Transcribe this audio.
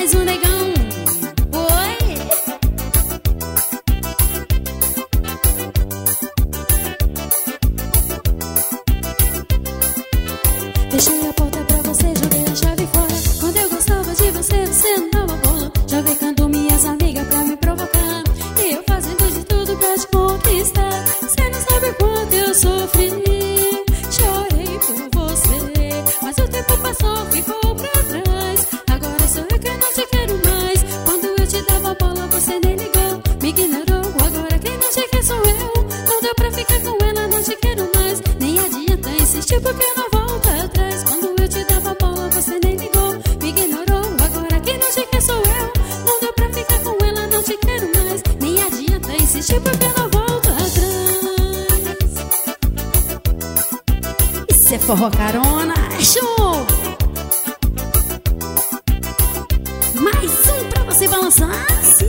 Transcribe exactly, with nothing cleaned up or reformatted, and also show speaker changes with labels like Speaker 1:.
Speaker 1: mais um negão. Oi. Fechei a porta pra você, joguei a chave fora. Quando eu gostava de você, você não dava bola. Já vecando minhas amigas pra me provocar, e eu fazendo de tudo pra te conquistar. Você não sabe quanto eu sofri, chorei por você, mas o tempo passou, ficou pra trás. Agora sou eu que não te quero mais. Quando eu te dava bola, você nem ligou, me ignorou. Agora quem não te quer sou eu. Não deu pra ficar com ela, não te quero mais. Nem adianta insistir porque não volta atrás. Quando eu te dava bola, você nem ligou, me ignorou. Agora quem não te quer sou eu. Não deu pra ficar com ela, não te quero mais. Nem adianta insistir porque não volta atrás. Isso é forró carona, é show! Mais um pra você balançar. Sim.